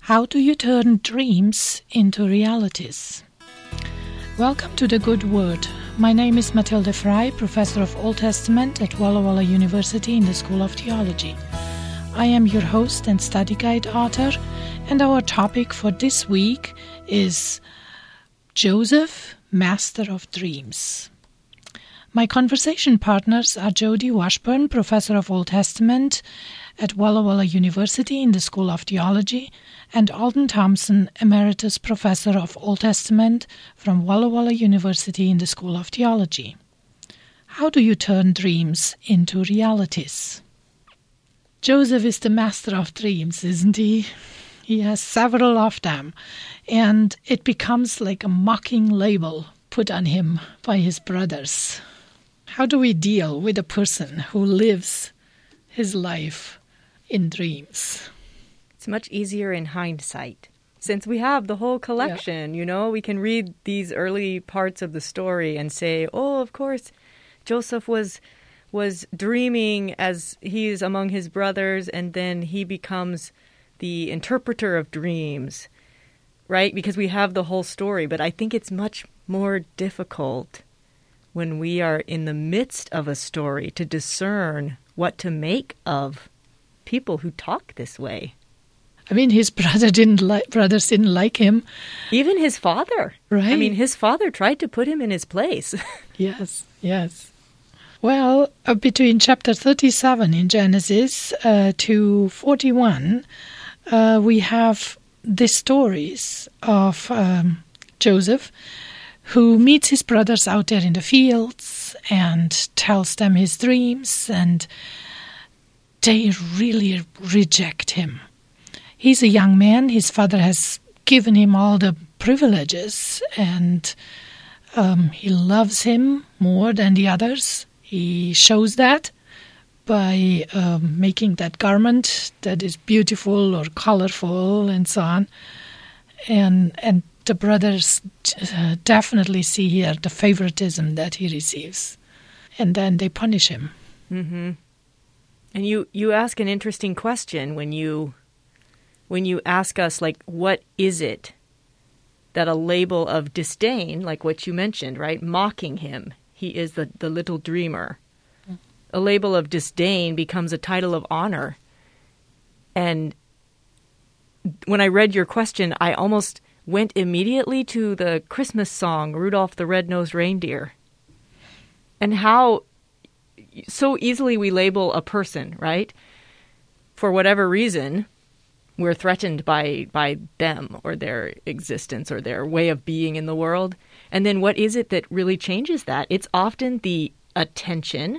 How do you turn dreams into realities? Welcome to The Good Word. My name is Mathilde Frey, Professor of Old Testament at Walla Walla University in the School of Theology. I am your host and study guide author, and our topic for this week is Joseph, Master of Dreams. My conversation partners are Jody Washburn, Professor of Old Testament at Walla Walla University in the School of Theology, and Alden Thompson, Emeritus Professor of Old Testament from Walla Walla University in the School of Theology. How do you turn dreams into realities? Joseph is the master of dreams, isn't he? He has several of them, and it becomes like a mocking label put on him by his brothers. How do we deal with a person who lives his life in dreams? It's much easier in hindsight. Since we have the whole collection, we can read these early parts of the story and say, oh, of course, Joseph was dreaming as he is among his brothers, and then he becomes the interpreter of dreams, right? Because we have the whole story. But I think it's much more difficult when we are in the midst of a story to discern what to make of people who talk this way. I mean, his brothers didn't like him. Even his father. Right. I mean, his father tried to put him in his place. Yes. Well, between chapter 37 in Genesis to 41, we have the stories of Joseph, who meets his brothers out there in the fields and tells them his dreams, and they really reject him. He's a young man. His father has given him all the privileges, and he loves him more than the others. He shows that by making that garment that is beautiful or colorful and so on. And the brothers definitely see here the favoritism that he receives. And then they punish him. Mm-hmm. And you ask an interesting question when you ask us, like, what is it that a label of disdain, like what you mentioned, right, mocking him, he is the little dreamer. A label of disdain becomes a title of honor. And when I read your question, I almost went immediately to the Christmas song, Rudolph the Red-Nosed Reindeer, and how so easily we label a person, right? For whatever reason, we're threatened by them or their existence or their way of being in the world. And then what is it that really changes that? It's often the attention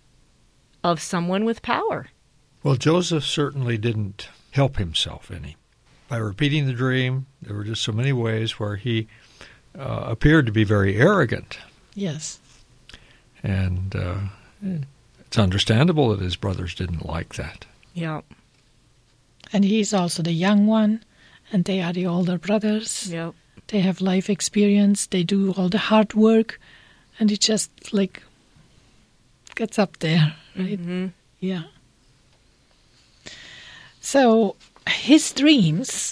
of someone with power. Well, Joseph certainly didn't help himself any. By repeating the dream, there were just so many ways where he appeared to be very arrogant. Yes. And it's understandable that his brothers didn't like that. Yeah. And he's also the young one, and they are the older brothers. Yep. They have life experience. They do all the hard work, and it just, gets up there, right? Mm-hmm. Yeah. So his dreams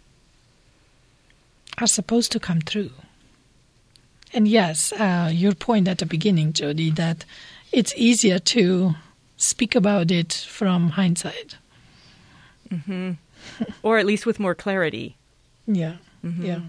are supposed to come true. And yes, your point at the beginning, Jody, that it's easier to speak about it from hindsight. Mm-hmm. Or at least with more clarity. Yeah, Mm-hmm. yeah.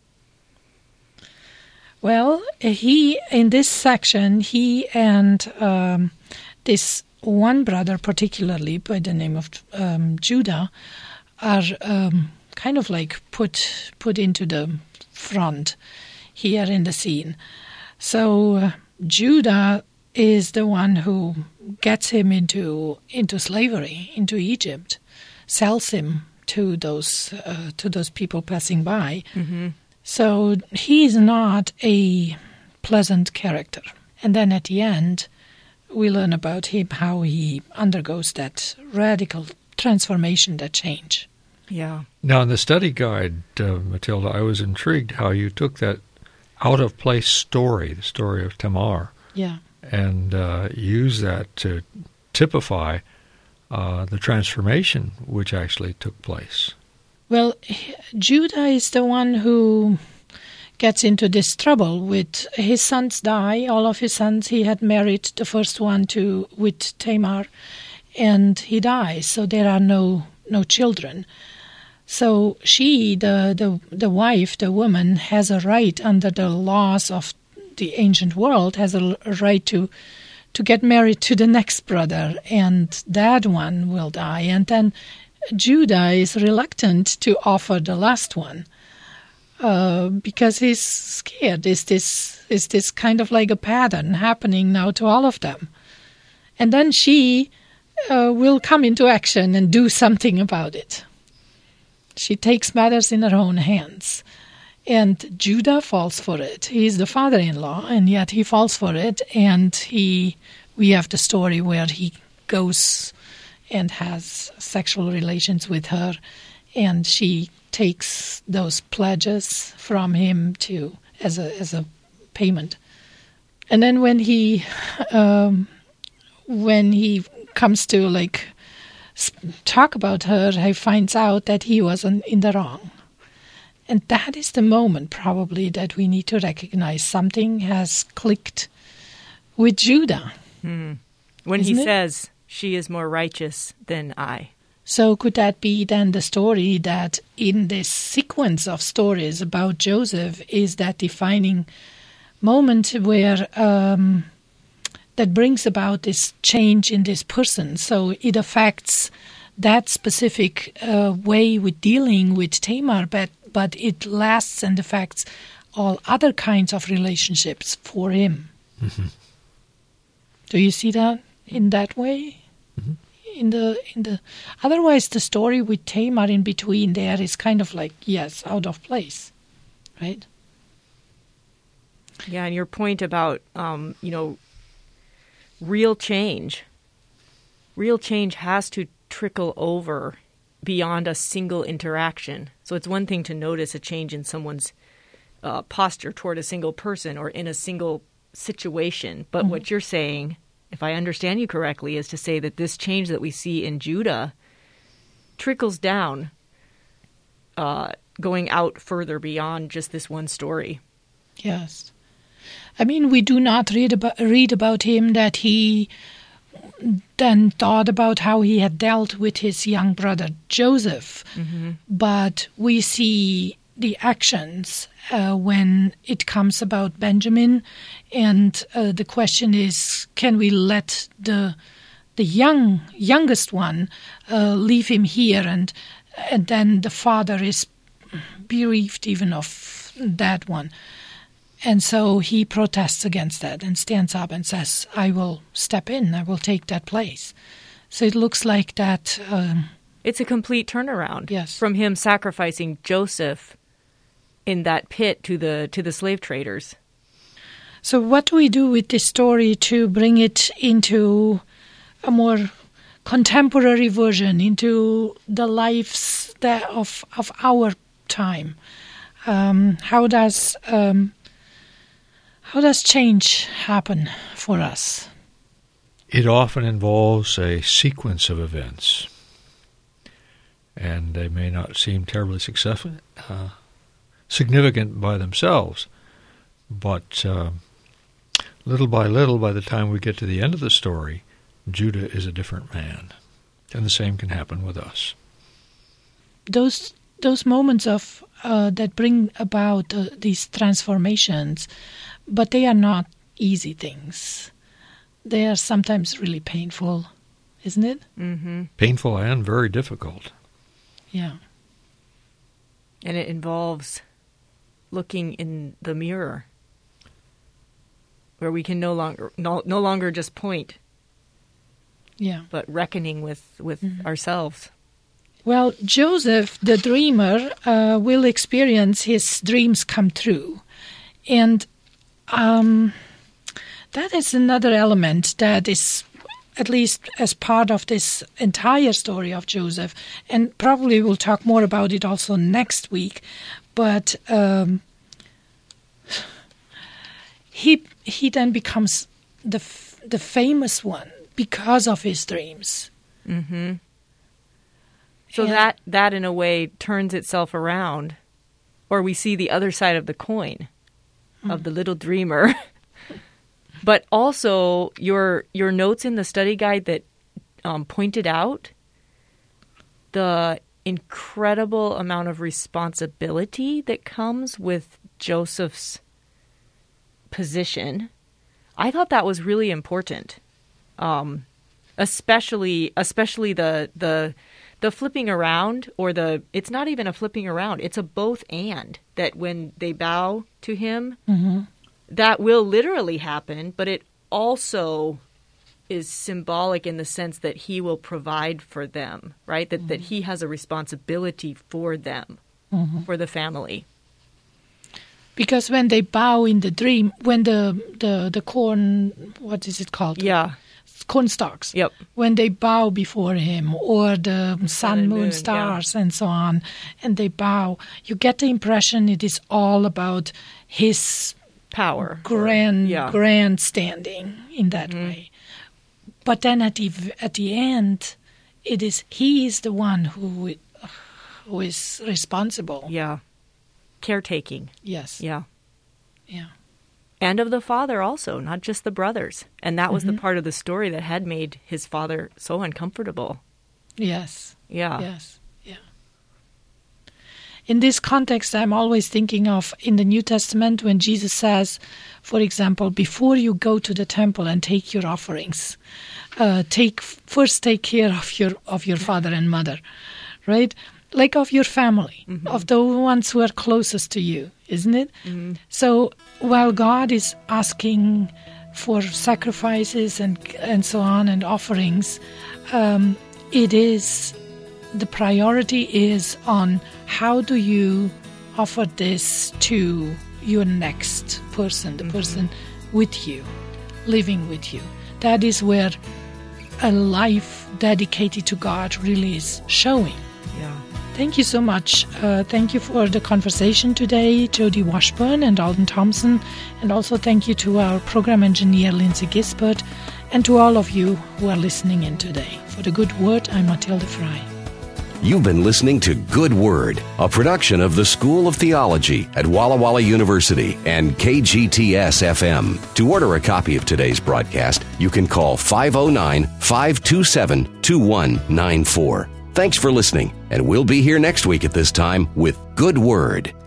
Well, in this section, he and this one brother particularly, by the name of Judah, are kind of like put into the front here in the scene. So Judah is the one who gets him into slavery, into Egypt, sells him to those people passing by. Mm-hmm. So he is not a pleasant character. And then at the end, we learn about him, how he undergoes that radical transformation, that change. Yeah. Now, in the study guide, Matilda, I was intrigued how you took that out-of-place story, the story of Tamar, Yeah. and used that to typify the transformation which actually took place. Well, Judah is the one who gets into this trouble with his sons die, all of his sons. He had married the first one with Tamar, and he dies, so there are no children. So she, the wife, the woman, has a right under the laws of the ancient world, has a right to get married to the next brother, and that one will die. And then Judah is reluctant to offer the last one because he's scared. Is this kind of like a pattern happening now to all of them? And then she will come into action and do something about it. She takes matters in her own hands. And Judah falls for it. He's the father-in-law, and yet he falls for it. And we have the story where he goes and has sexual relations with her, and she takes those pledges from him as a payment. And then when he comes to like talk about her, he finds out that he was in the wrong. And that is the moment probably that we need to recognize something has clicked with Judah. When Isn't he it? says, she is more righteous than I. So could that be then the story that in this sequence of stories about Joseph is that defining moment where that brings about this change in this person? So it affects that specific way with dealing with Tamar, but it lasts and affects all other kinds of relationships for him. Mm-hmm. Do you see that in that way? Mm-hmm. In the otherwise the story with Tamar in between there is kind of like, yes, out of place, right? Yeah, and your point about real change has to trickle over beyond a single interaction. So it's one thing to notice a change in someone's posture toward a single person or in a single situation. But what you're saying, if I understand you correctly, is to say that this change that we see in Judah trickles down, going out further beyond just this one story. Yes. I mean, we do not read about him that he then thought about how he had dealt with his young brother Joseph. Mm-hmm. But we see the actions when it comes about Benjamin, and the question is, can we let the youngest one leave him here, and then the father is bereaved even of that one. And so he protests against that and stands up and says, I will step in, I will take that place. So it looks like that... it's a complete turnaround. Yes. From him sacrificing Joseph in that pit to the slave traders. So what do we do with this story to bring it into a more contemporary version, into the lives of our time? How does change happen for us? It often involves a sequence of events, and they may not seem terribly significant by themselves, but little by little, by the time we get to the end of the story, Judah is a different man, and the same can happen with us. Those moments of that bring about these transformations, but they are not easy things. They are sometimes really painful, isn't it? Mm-hmm. Painful and very difficult. Yeah. And it involves looking in the mirror, where we can no longer just point, but reckoning with ourselves. Well, Joseph, the dreamer, will experience his dreams come true. And that is another element that is, at least as part of this entire story of Joseph, and probably we'll talk more about it also next week, but he then becomes the famous one because of his dreams. Mm-hmm. So that in a way turns itself around, or we see the other side of the coin of the little dreamer. But also your notes in the study guide that pointed out the incredible amount of responsibility that comes with Joseph's position. I thought that was really important, especially the flipping around, or it's not even a flipping around. It's a both and, that when they bow to him, that will literally happen, but it also is symbolic in the sense that he will provide for them, right? That he has a responsibility for them, for the family. Because when they bow in the dream, when the corn, what is it called? Yeah. Corn stalks. Yep. When they bow before him, or the sun, moon, stars, and so on, and they bow, you get the impression it is all about his power, grand standing in that way. But then at the end, he is the one who is responsible. Yeah. Caretaking. Yes. Yeah. Yeah. And of the father also, not just the brothers. And that was the part of the story that had made his father so uncomfortable. Yes. Yeah. Yes. Yeah. In this context, I'm always thinking of in the New Testament when Jesus says, for example, before you go to the temple and take your offerings, first take care of your father and mother, right? Like of your family, of the ones who are closest to you, isn't it? So while God is asking for sacrifices and so on and offerings, the priority is on how do you offer this to your next person, the person with you, living with you. That is where a life dedicated to God really is showing. Yeah. Thank you so much. Thank you for the conversation today, Jody Washburn and Alden Thompson. And also thank you to our program engineer, Lindsay Gisbert, and to all of you who are listening in today. For the Good Word, I'm Mathilde Frey. You've been listening to Good Word, a production of the School of Theology at Walla Walla University and KGTS-FM. To order a copy of today's broadcast, you can call 509-527-2194. Thanks for listening, and we'll be here next week at this time with Good Word.